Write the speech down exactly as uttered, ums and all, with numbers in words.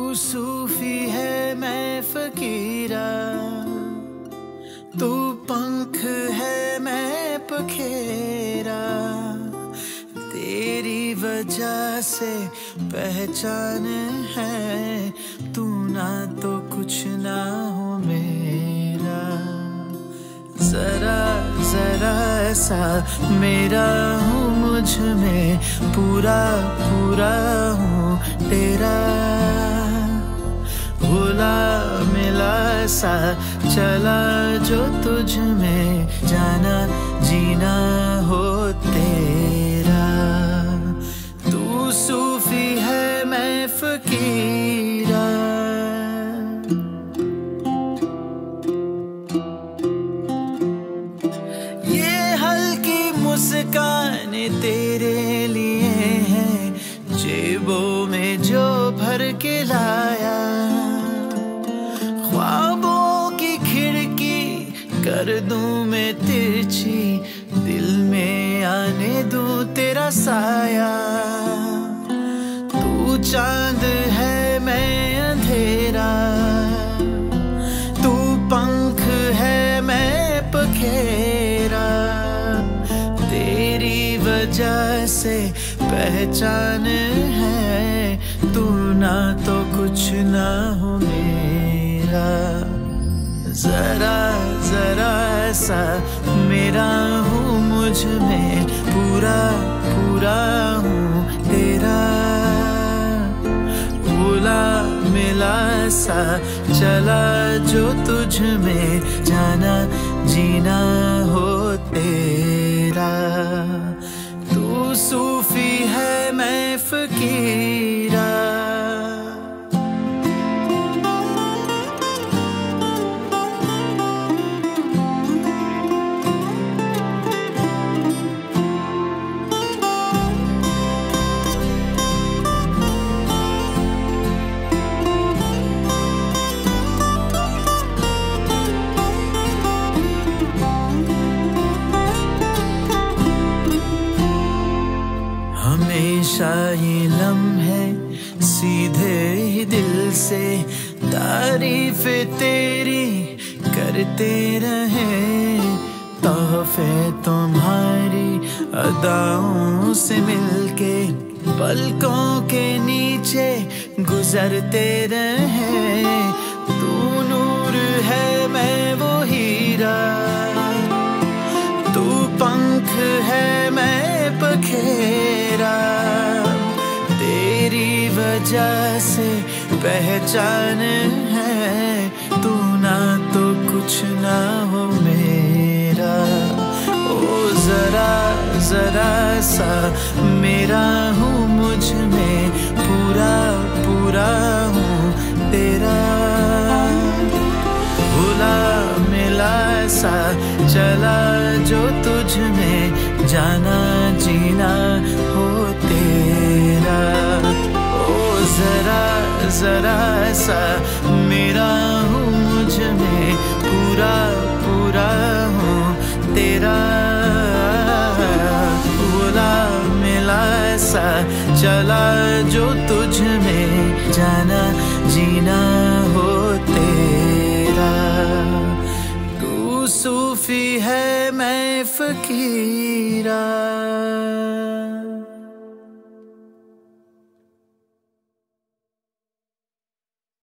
सूफी है मैं फकीरा, तू पंख है मैं पखेरा। तेरी वजह से पहचान है, तू ना तो कुछ ना हो मेरा। जरा जरा ऐसा मेरा हूँ, मुझ में पूरा पूरा हूँ तेरा। भूला मिला सा चला जो तुझ में, जाना जीना हो तेरा। तू सूफी है मैं फकीरा। ये हल्की मुस्कान तेरे लिए है, जेबों में जो भर के लाया। ख्वाबों की खिड़की कर दूं मैं तिरछी, दिल में आने दूं तेरा साया। तू चांद है मैं अंधेरा, तू पंख है मैं पखेरा। तेरी वजह से पहचान है, तू ना तो कुछ ना हो मेरा। जरा जरा ऐसा मेरा हूँ, मुझ में पूरा पूरा हूँ तेरा। भूला मिला सा चला जो तुझ में, जाना जीना हो तेरा। तू सूफी है मैं फकीरा। हमेशा ये लम्हे सीधे ही दिल से, तारीफ तेरी करते रहे। तोहफे तुम्हारी अदाओं से मिलके, पलकों के नीचे गुजरते रहे। तू नूर है मैं वो हीरा, तू पंख है मैं पखेरा। तेरी वजह से पहचान है, तू ना तो कुछ ना हो मेरा। ओ जरा जरा सा मेरा हूँ, मुझ में पूरा पूरा हूँ तेरा। भूला मिला सा चला जो तुझ में, जाना जीना हो तेरा। ओ जरा जरा सा मेरा हूँ, मुझ में पूरा पूरा हूँ तेरा। भूला मिला सा चला जो तुझ में, जाना जीना हो तेरा। तू सूफी है मैं फकीरा।